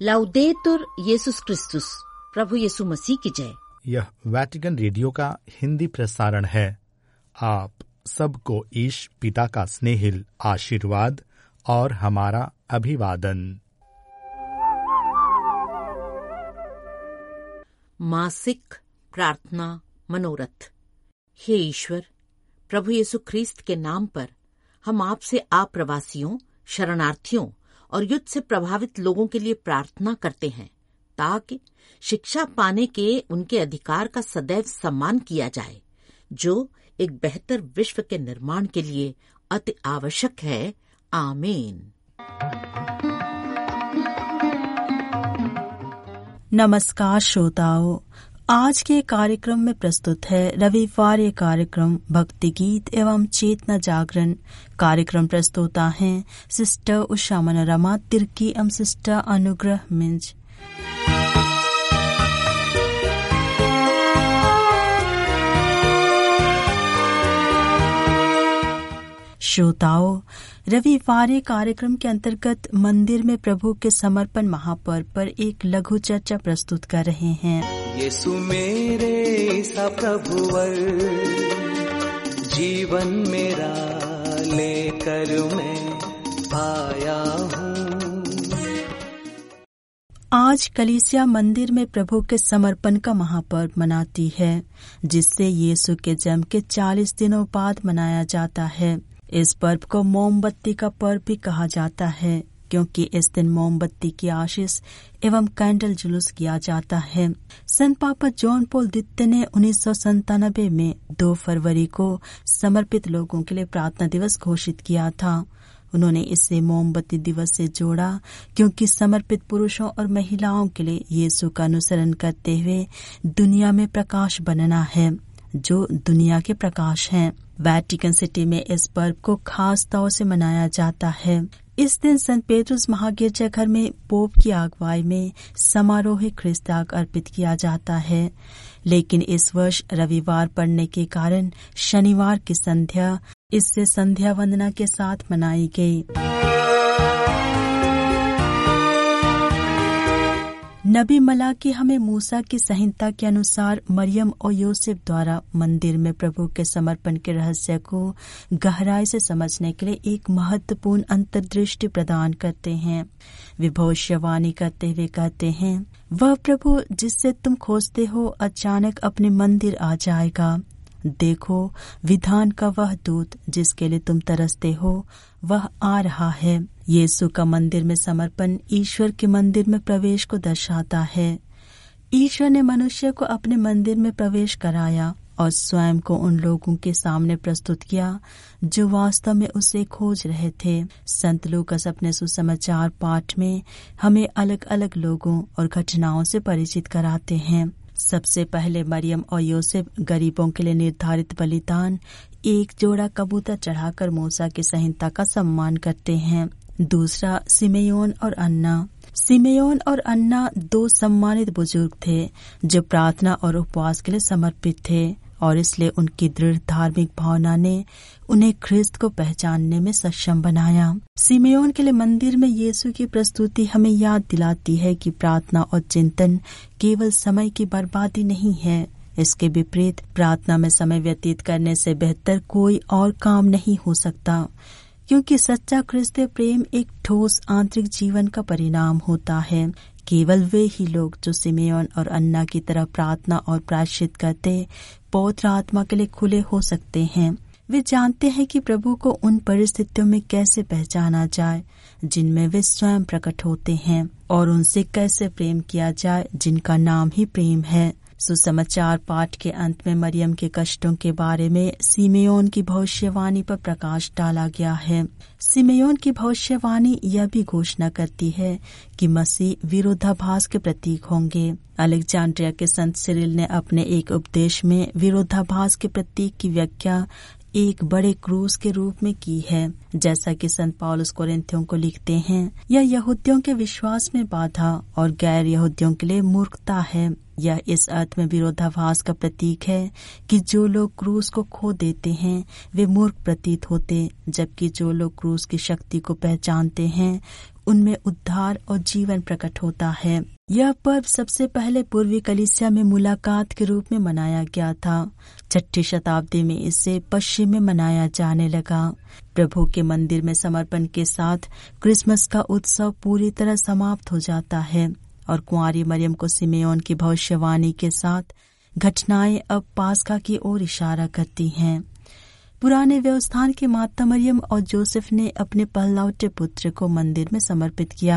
लाउदेतुर येसुस क्रिस्तुस, प्रभु यीशु मसीह की जय। यह वैटिकन रेडियो का हिंदी प्रसारण है। आप सबको ईश पिता का स्नेहिल आशीर्वाद और हमारा अभिवादन। मासिक प्रार्थना मनोरथ। हे ईश्वर, प्रभु यीशु ख्रीस्त के नाम पर हम आपसे प्रवासियों, शरणार्थियों और युद्ध से प्रभावित लोगों के लिए प्रार्थना करते हैं, ताकि शिक्षा पाने के उनके अधिकार का सदैव सम्मान किया जाए, जो एक बेहतर विश्व के निर्माण के लिए अति आवश्यक है। आमीन। नमस्कार श्रोताओं, आज के कार्यक्रम में प्रस्तुत है रविवार कार्यक्रम भक्ति गीत एवं चेतना जागरण। कार्यक्रम प्रस्तुता हैं सिस्टर उषा मनोरमा तिर्की एवं सिस्टर अनुग्रह मिंज। श्रोताओं, रविवार कार्यक्रम के अंतर्गत मंदिर में प्रभु के समर्पण महापर्व पर एक लघु चर्चा प्रस्तुत कर रहे हैं। यीशु मेरे सा प्रभुवर, जीवन मेरा लेकर मैं आया हूँ। आज कलीसिया मंदिर में प्रभु के समर्पण का महापर्व मनाती है, जिससे यीशु के जन्म के 40 दिनों बाद मनाया जाता है। इस पर्व को मोमबत्ती का पर्व भी कहा जाता है, क्योंकि इस दिन मोमबत्ती की आशीष एवं कैंडल जुलूस किया जाता है। संत पापा जॉन पॉल द्वितीय ने 1997 में 2 फरवरी को समर्पित लोगों के लिए प्रार्थना दिवस घोषित किया था। उन्होंने इसे मोमबत्ती दिवस से जोड़ा, क्योंकि समर्पित पुरुषों और महिलाओं के लिए यीशु का अनुसरण करते हुए दुनिया में प्रकाश बनना है, जो दुनिया के प्रकाश हैं। वैटिकन सिटी में इस पर्व को खास तौर से मनाया जाता है। इस दिन संत पेट्रुस महागिरजाघर में पोप की अगुवाई में समारोहिक ख्रिस्त त्याग अर्पित किया जाता है, लेकिन इस वर्ष रविवार पड़ने के कारण शनिवार की संध्या इससे संध्या वंदना के साथ मनाई गई। नबी मलाकी हमें मूसा की संहिता के अनुसार मरियम और यूसुफ द्वारा मंदिर में प्रभु के समर्पण के रहस्य को गहराई से समझने के लिए एक महत्वपूर्ण अंतर्दृष्टि प्रदान करते हैं। वे भविष्यवाणी करते हुए कहते हैं, वह प्रभु जिससे तुम खोजते हो अचानक अपने मंदिर आ जाएगा। देखो, विधान का वह दूत जिसके लिए तुम तरसते हो वह आ रहा है। यीशु का मंदिर में समर्पण ईश्वर के मंदिर में प्रवेश को दर्शाता है। ईश्वर ने मनुष्य को अपने मंदिर में प्रवेश कराया और स्वयं को उन लोगों के सामने प्रस्तुत किया जो वास्तव में उसे खोज रहे थे। संत लूकास अपने सुसमाचार पाठ में हमें अलग अलग लोगों और घटनाओं से परिचित कराते हैं। सबसे पहले मरियम और यूसुफ गरीबों के लिए निर्धारित बलिदान, एक जोड़ा कबूतर चढ़ाकर मूसा की संहिता का सम्मान करते हैं। दूसरा सिमेयोन और अन्ना। सिमेयोन और अन्ना 2 सम्मानित बुजुर्ग थे जो प्रार्थना और उपवास के लिए समर्पित थे, और इसलिए उनकी दृढ़ धार्मिक भावना ने उन्हें ख्रिस्त को पहचानने में सक्षम बनाया। सिमेयोन के लिए मंदिर में यीशु की प्रस्तुति हमें याद दिलाती है कि प्रार्थना और चिंतन केवल समय की बर्बादी नहीं है। इसके विपरीत प्रार्थना में समय व्यतीत करने से बेहतर कोई और काम नहीं हो सकता, क्योंकि सच्चा ख्रिस्तीय प्रेम एक ठोस आंतरिक जीवन का परिणाम होता है। केवल वे ही लोग जो सिमेयोन और अन्ना की तरह प्रार्थना और प्रायश्चित करते पवित्र आत्मा के लिए खुले हो सकते हैं। वे जानते हैं कि प्रभु को उन परिस्थितियों में कैसे पहचाना जाए जिनमें वे स्वयं प्रकट होते हैं, और उनसे कैसे प्रेम किया जाए जिनका नाम ही प्रेम है। सुसमाचार पाठ के अंत में मरियम के कष्टों के बारे में सिमेयोन की भविष्यवाणी पर प्रकाश डाला गया है। सिमेयोन की भविष्यवाणी यह भी घोषणा करती है कि मसीह विरोधाभास के प्रतीक होंगे। अलेक्जेंड्रिया के संत सिरिल ने अपने एक उपदेश में विरोधाभास के प्रतीक की व्याख्या एक बड़े क्रूस के रूप में की है। जैसा कि संत पौलुस कोरिन्थियों को लिखते हैं, यह यहूदियों के विश्वास में बाधा और गैर यहूदियों के लिए मूर्खता है। यह इस अर्थ में विरोधाभास का प्रतीक है कि जो लोग क्रूस को खो देते हैं वे मूर्ख प्रतीत होते, जबकि जो लोग क्रूस की शक्ति को पहचानते हैं उनमें उद्धार और जीवन प्रकट होता है। यह पर्व सबसे पहले पूर्वी कलीसिया में मुलाकात के रूप में मनाया गया था। 6ठी शताब्दी में इसे पश्चिम में मनाया जाने लगा। प्रभु के मंदिर में समर्पण के साथ क्रिसमस का उत्सव पूरी तरह समाप्त हो जाता है और कुंवारी मरियम को सिमेयोन की भविष्यवाणी के साथ घटनाएं अब पास्का की ओर इशारा करती हैं। पुराने व्यवस्थान के माता मरियम और जोसेफ ने अपने पहलौठे पुत्र को मंदिर में समर्पित किया।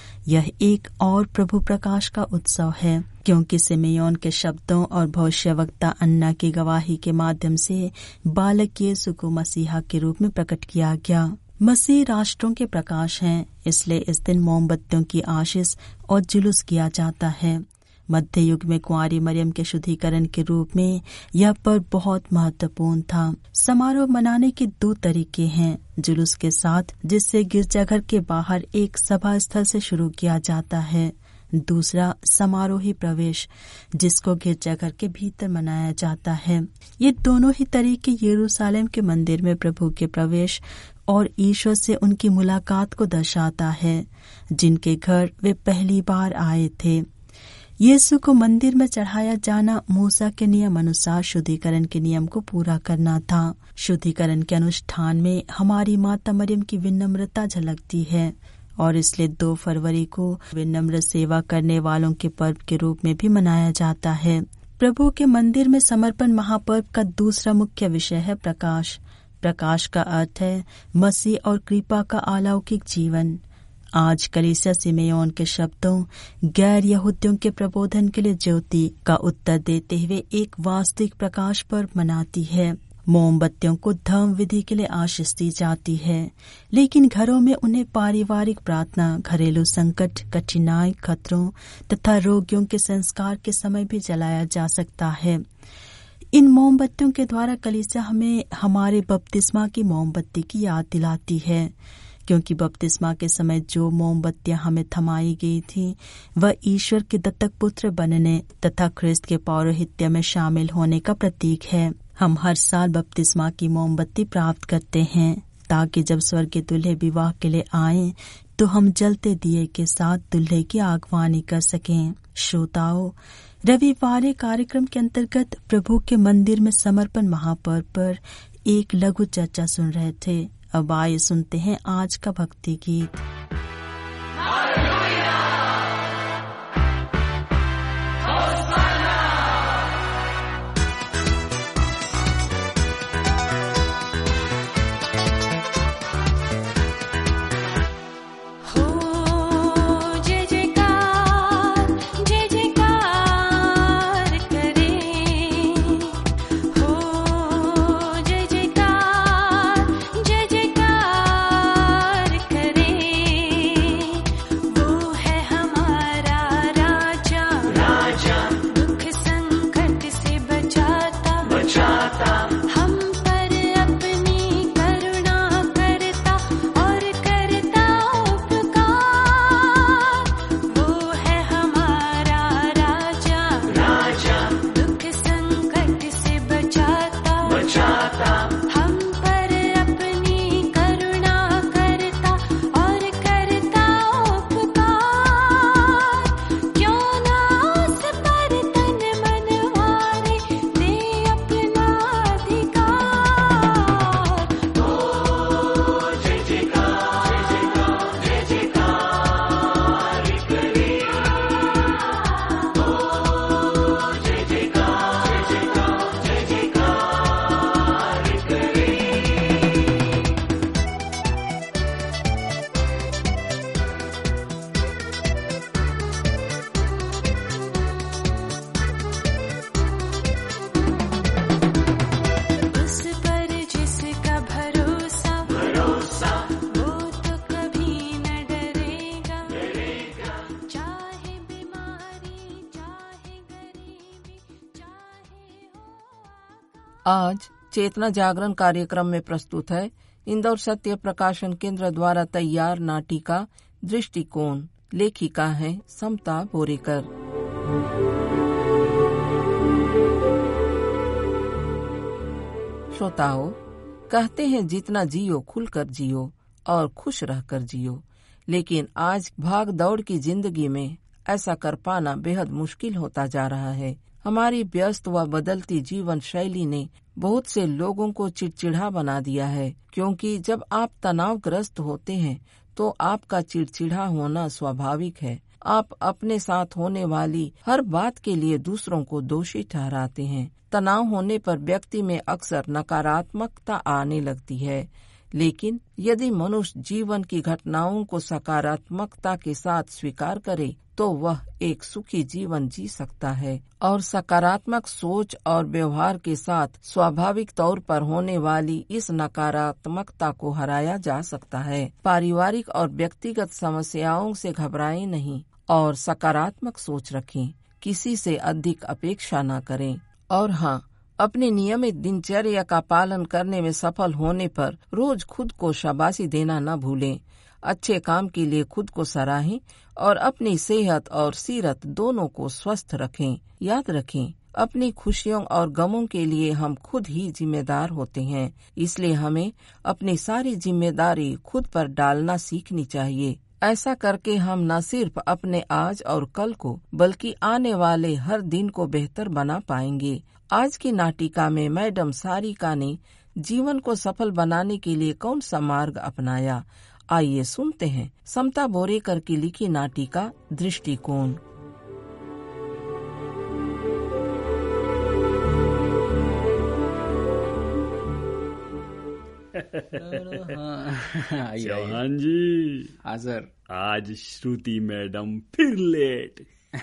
यह एक और प्रभु प्रकाश का उत्सव है, क्योंकि सिमेयोन के शब्दों और भविष्यवक्ता अन्ना की गवाही के माध्यम से बालक यीशु को मसीहा के रूप में प्रकट किया गया। मसीह राष्ट्रों के प्रकाश हैं, इसलिए इस दिन मोमबत्तियों की आशीष और जुलूस किया जाता है। मध्य युग में कुंवारी मरियम के शुद्धिकरण के रूप में यह पर्व बहुत महत्वपूर्ण था। समारोह मनाने के 2 तरीके हैं, जुलूस के साथ, जिससे गिरजाघर के बाहर एक सभा स्थल से शुरू किया जाता है। दूसरा समारोही प्रवेश, जिसको गिरजाघर के भीतर मनाया जाता है। ये दोनों ही तरीके यरूशलेम के मंदिर में प्रभु के प्रवेश और ईश्वर से उनकी मुलाकात को दर्शाता है, जिनके घर वे पहली बार आए थे। यीशु को मंदिर में चढ़ाया जाना मूसा के नियम अनुसार शुद्धिकरण के नियम को पूरा करना था। शुद्धिकरण के अनुष्ठान में हमारी माता मरियम की विनम्रता झलकती है और इसलिए 2 फरवरी को विनम्र सेवा करने वालों के पर्व के रूप में भी मनाया जाता है। प्रभु के मंदिर में समर्पण महापर्व का दूसरा मुख्य विषय है प्रकाश। प्रकाश का अर्थ है मसीह और कृपा का अलौकिक जीवन। आज कलीसिया सिमेयोन के शब्दों गैर यहूदियों के प्रबोधन के लिए ज्योति का उत्तर देते हुए एक वास्तविक प्रकाश पर्व मनाती है। मोमबत्तियों को धर्म विधि के लिए आशीष दी जाती है, लेकिन घरों में उन्हें पारिवारिक प्रार्थना, घरेलू संकट, कठिनाई, खतरों तथा रोगियों के संस्कार के समय भी जलाया जा सकता है। इन मोमबत्तियों के द्वारा कलीसिया हमें हमारे बपतिस्मा की मोमबत्ती की याद दिलाती है, क्योंकि बपतिस्मा के समय जो मोमबत्तियां हमें थमाई गई थी वह ईश्वर के दत्तक पुत्र बनने तथा ख्रिस्त के पौरोहित्य में शामिल होने का प्रतीक है। हम हर साल बपतिस्मा की मोमबत्ती प्राप्त करते हैं ताकि जब स्वर्ग के दूल्हे विवाह के लिए आएं तो हम जलते दिए के साथ दूल्हे की आगवानी कर सकें। श्रोताओं, रविवार कार्यक्रम के अंतर्गत प्रभु के मंदिर में समर्पण महापर्व पर एक लघु चर्चा सुन रहे थे। अब आइए सुनते हैं आज का भक्ति गीत। आज चेतना जागरण कार्यक्रम में प्रस्तुत है इंदौर सत्य प्रकाशन केंद्र द्वारा तैयार नाटिका दृष्टिकोण। लेखिका है समता बोरेकर। श्रोताओं, कहते हैं जितना जियो खुलकर जियो और खुश रहकर जियो, लेकिन आज भाग दौड़ की जिंदगी में ऐसा कर पाना बेहद मुश्किल होता जा रहा है। हमारी व्यस्त व बदलती जीवन शैली ने बहुत से लोगों को चिड़चिड़ा बना दिया है, क्योंकि जब आप तनावग्रस्त होते हैं तो आपका चिड़चिड़ा होना स्वाभाविक है। आप अपने साथ होने वाली हर बात के लिए दूसरों को दोषी ठहराते हैं। तनाव होने पर व्यक्ति में अक्सर नकारात्मकता आने लगती है, लेकिन यदि मनुष्य जीवन की घटनाओं को सकारात्मकता के साथ स्वीकार करे तो वह एक सुखी जीवन जी सकता है और सकारात्मक सोच और व्यवहार के साथ स्वाभाविक तौर पर होने वाली इस नकारात्मकता को हराया जा सकता है। पारिवारिक और व्यक्तिगत समस्याओं से घबराएं नहीं और सकारात्मक सोच रखें। किसी से अधिक अपेक्षा न करें और हाँ, अपने नियमित दिनचर्या का पालन करने में सफल होने पर रोज खुद को शाबाशी देना न भूलें। अच्छे काम के लिए खुद को सराहें और अपनी सेहत और सीरत दोनों को स्वस्थ रखें। याद रखें, अपनी खुशियों और गमों के लिए हम खुद ही जिम्मेदार होते हैं, इसलिए हमें अपनी सारी जिम्मेदारी खुद पर डालना सीखनी चाहिए। ऐसा करके हम न सिर्फ अपने आज और कल को बल्कि आने वाले हर दिन को बेहतर बना पाएंगे। आज की नाटिका में मैडम सारिका ने जीवन को सफल बनाने के लिए कौन सा मार्ग अपनाया, आइए सुनते हैं समता बोरेकर की लिखी नाटिका दृष्टिकोण। चौहान जी, हाजिर। आज श्रुति मैडम फिर लेट।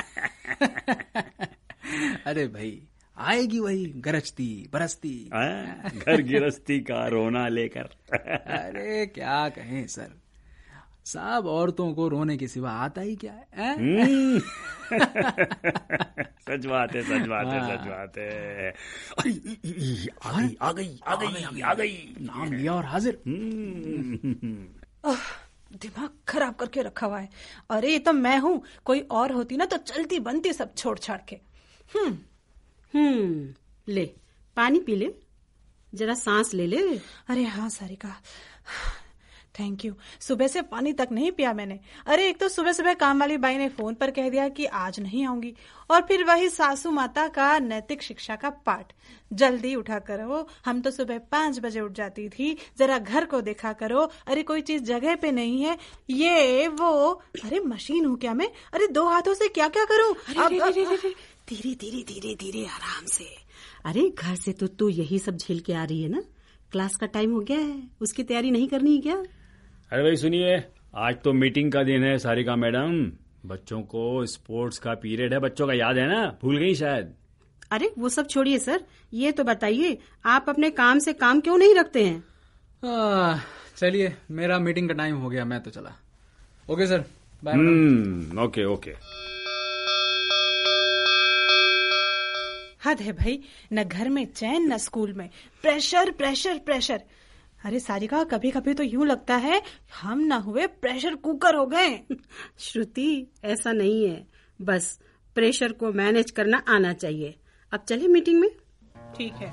अरे भाई, आएगी वही गरजती बरसती घर गिरस्ती का रोना लेकर। अरे क्या कहें सर, सब औरतों को रोने के सिवा आता ही क्या है? सच बात है, सच बात है, सच बात है। आ गई। नाम लिया और हाजिर। दिमाग खराब करके रखा हुआ है। अरे ये तो मैं हूँ, कोई और होती ना तो चलती बनती सब छोड़ छाड़ के। ले पानी पी ले, जरा सांस ले ले। अरे हाँ सारिका, थैंक यू। सुबह से पानी तक नहीं पिया मैंने। अरे एक तो सुबह सुबह काम वाली बाई ने फोन पर कह दिया कि आज नहीं आऊंगी, और फिर वही सासू माता का नैतिक शिक्षा का पाठ, जल्दी उठा करो, हम तो सुबह 5 बजे उठ जाती थी, जरा घर को देखा करो, अरे कोई चीज जगह पे नहीं है, ये वो। अरे मशीन हूँ क्या मैं? अरे 2 हाथों से क्या क्या करूँ? धीरे धीरे धीरे धीरे आराम से। अरे घर से तो तू यही सब झेल के आ रही है ना, क्लास का टाइम हो गया है, उसकी तैयारी नहीं करनी है क्या? अरे भाई सुनिए, आज तो मीटिंग का दिन है सारिका मैडम, बच्चों को स्पोर्ट्स का पीरियड है, बच्चों का याद है ना? भूल गई शायद। अरे वो सब छोड़िए सर, ये तो बताइए आप अपने काम से काम क्यों नहीं रखते हैं? चलिए, मेरा मीटिंग का टाइम हो गया, मैं तो चला। Okay sir, bye. ओके। हद है भाई, न घर में चैन न स्कूल में, प्रेशर प्रेशर प्रेशर। अरे सारिका, कभी कभी तो यूं लगता है हम ना हुए प्रेशर कुकर हो गए। श्रुति, ऐसा नहीं है, बस प्रेशर को मैनेज करना आना चाहिए। अब चलिए मीटिंग में। ठीक है।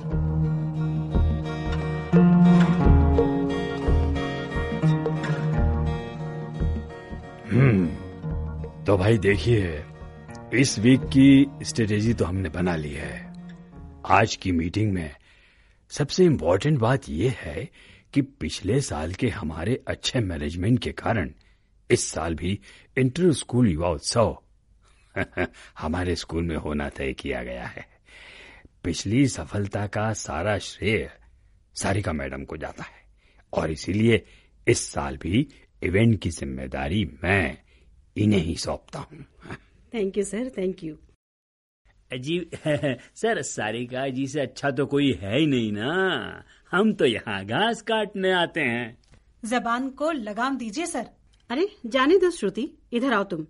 तो भाई देखिए, इस वीक की स्ट्रेटेजी तो हमने बना ली है। आज की मीटिंग में सबसे इम्पोर्टेंट बात यह है कि पिछले साल के हमारे अच्छे मैनेजमेंट के कारण इस साल भी इंटर स्कूल युवा उत्सव हमारे स्कूल में होना तय किया गया है। पिछली सफलता का सारा श्रेय सारिका मैडम को जाता है और इसीलिए इस साल भी इवेंट की जिम्मेदारी मैं इन्हें ही सौंपता हूँ। Thank you sir, thank you. जी सर, सारिका जी से अच्छा तो कोई है ही नहीं ना, हम तो यहाँ घास काटने आते हैं। जबान को लगाम दीजिए सर। अरे जाने दो श्रुति, इधर आओ तुम।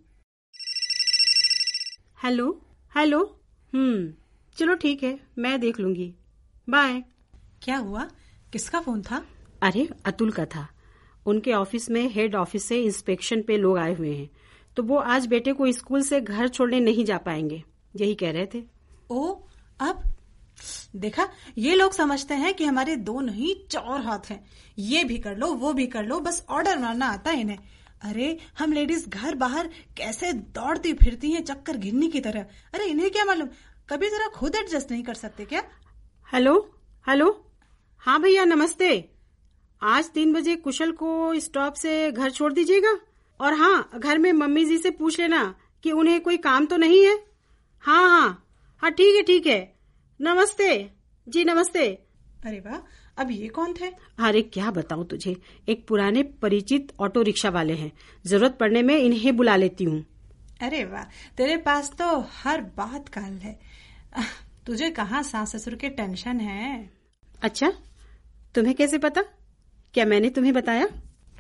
Hello hello. चलो ठीक है, मैं देख लूंगी, बाय। क्या हुआ, किसका फोन था? अरे अतुल का था। उनके ऑफिस में हेड ऑफिस से इंस्पेक्शन पे लोग आए हुए हैं, तो वो आज बेटे को स्कूल से घर छोड़ने नहीं जा पाएंगे, यही कह रहे थे। ओ, अब देखा, ये लोग समझते हैं कि हमारे 2 नहीं 4 हाथ हैं, ये भी कर लो वो भी कर लो, बस ऑर्डर मारना आता है इन्हें। अरे हम लेडीज घर बाहर कैसे दौड़ती फिरती हैं चक्कर गिननी की तरह। अरे इन्हें क्या मालूम, कभी जरा खुद एडजस्ट नहीं कर सकते क्या? हेलो हेलो, हाँ भैया नमस्ते। आज 3 बजे कुशल को स्टॉप से घर छोड़ दीजिएगा। और हाँ, घर में मम्मी जी से पूछ लेना कि उन्हें कोई काम तो नहीं है। हाँ हाँ हाँ, ठीक है। नमस्ते जी, नमस्ते। अरे वाह, अब ये कौन थे? अरे क्या बताऊं तुझे, एक पुराने परिचित ऑटो रिक्शा वाले हैं। जरूरत पड़ने में इन्हें बुला लेती हूँ। अरे वाह, तेरे पास तो हर बात का हल है। तुझे कहाँ सास ससुर के टेंशन है? अच्छा, तुम्हें कैसे पता? क्या मैंने तुम्हें बताया?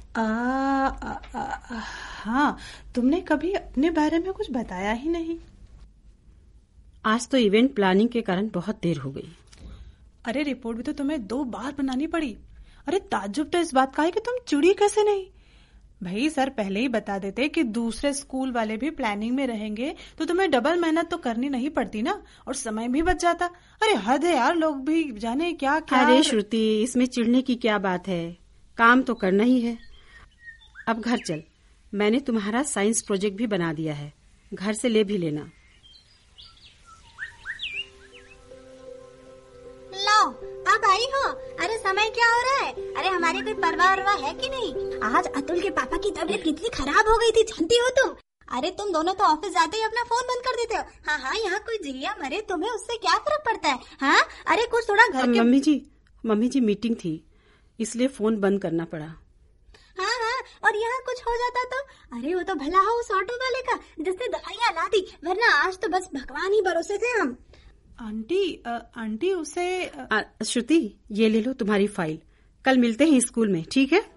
हाँ, तुमने कभी अपने बारे में कुछ बताया ही नहीं। आज तो इवेंट प्लानिंग के कारण बहुत देर हो गई। अरे रिपोर्ट भी तो तुम्हें 2 बार बनानी पड़ी। अरे ताज्जुब तो इस बात का है कि तुम चिड़ी कैसे नहीं? भाई सर पहले ही बता देते कि दूसरे स्कूल वाले भी प्लानिंग में रहेंगे तो तुम्हें डबल मेहनत तो करनी नहीं पड़ती ना, और समय भी बच जाता। अरे हद है यार, लोग भी जाने क्या क्या। अरे श्रुति, इसमें चिढ़ने की क्या बात है, काम तो करना ही है। अब घर चल, मैंने तुम्हारा साइंस प्रोजेक्ट भी बना दिया है, घर से ले भी लेना। लो, अब आई हो। अरे समय क्या हो रहा है? अरे हमारी कोई परवाह है कि नहीं? आज अतुल के पापा की तबीयत कितनी खराब हो गई थी, जानती हो तुम? अरे तुम दोनों तो ऑफिस जाते ही अपना फोन बंद कर देते हो। हाँ, यहाँ कोई जिया मरे तुम्हें उससे क्या फर्क पड़ता है? हाँ, अरे कुछ थोड़ा घर के... मम्मी जी मीटिंग थी, इसलिए फोन बंद करना पड़ा। हाँ, और यहाँ कुछ हो जाता तो? अरे वो तो भला हो उस ऑटो वाले का जिसने दवाइयाँ ला दी, वरना आज तो बस भगवान ही भरोसे थे हम। आंटी उसे श्रुति, ये ले लो तुम्हारी फाइल, कल मिलते हैं स्कूल में, ठीक है?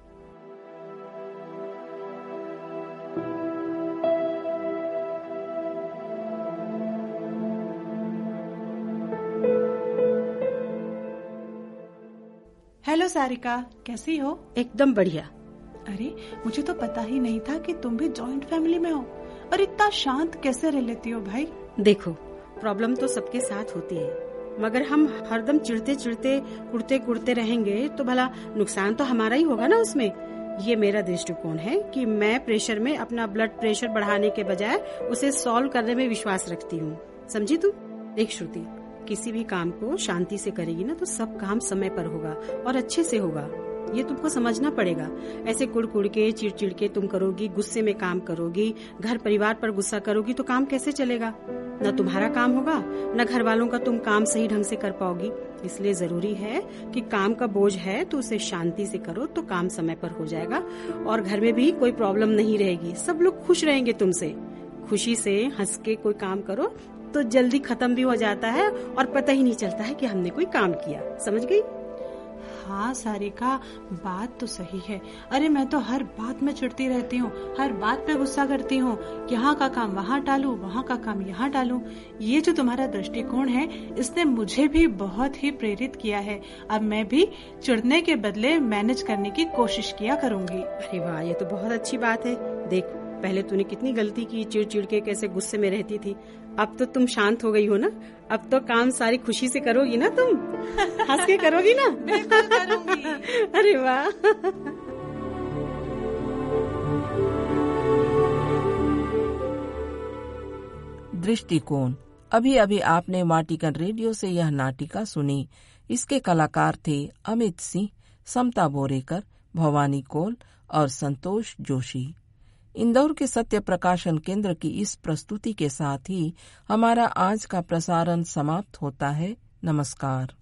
हेलो सारिका, कैसी हो? एकदम बढ़िया। अरे मुझे तो पता ही नहीं था कि तुम भी जॉइंट फैमिली में हो। और इतना शांत कैसे रह लेती हो भाई? देखो, प्रॉब्लम तो सबके साथ होती है, मगर हम हरदम चिढ़ते कुड़ते रहेंगे तो भला नुकसान तो हमारा ही होगा ना उसमें। ये मेरा दृष्टिकोण है कि मैं प्रेशर में अपना ब्लड प्रेशर बढ़ाने के बजाय उसे सॉल्व करने में विश्वास रखती हूँ, समझी तुम? देख श्रुति, किसी भी काम को शांति से करेगी ना तो सब काम समय पर होगा और अच्छे से होगा, ये तुमको समझना पड़ेगा। ऐसे कुड़ के चिड़ के तुम करोगी, गुस्से में काम करोगी, घर परिवार पर गुस्सा करोगी तो काम कैसे चलेगा? न तुम्हारा काम होगा, न घर वालों का तुम काम सही ढंग से कर पाओगी। इसलिए जरूरी है कि काम का बोझ है तो उसे शांति से करो तो काम समय पर हो जाएगा और घर में भी कोई प्रॉब्लम नहीं रहेगी, सब लोग खुश रहेंगे तुमसे। खुशी से हंस के कोई काम करो तो जल्दी खत्म भी हो जाता है और पता ही नहीं चलता है कि हमने कोई काम किया, समझ गई? हाँ सारिका, बात तो सही है। अरे मैं तो हर बात में चिढ़ती रहती हूँ, हर बात पे गुस्सा करती हूँ, यहाँ का काम वहाँ टालूं, वहाँ का काम यहाँ टालूं। ये जो तुम्हारा दृष्टिकोण है, इसने मुझे भी बहुत ही प्रेरित किया है। अब मैं भी चिढ़ने के बदले मैनेज करने की कोशिश किया करूँगी। अरे वाह, ये तो बहुत अच्छी बात है। देख, पहले तूने कितनी गलती की, चिड़ के कैसे गुस्से में रहती थी, अब तो तुम शांत हो गई हो ना। अब तो काम सारी खुशी से करोगी ना, तुम हंस के करोगी ना? बिल्कुल करूंगी। अरे वाह। दृष्टिकोण। अभी अभी आपने वाटिकन रेडियो से यह नाटिका सुनी। इसके कलाकार थे अमित सिंह, समता बोरेकर, भवानी कोल और संतोष जोशी। इंदौर के सत्य प्रकाशन केंद्र की इस प्रस्तुति के साथ ही हमारा आज का प्रसारण समाप्त होता है। नमस्कार।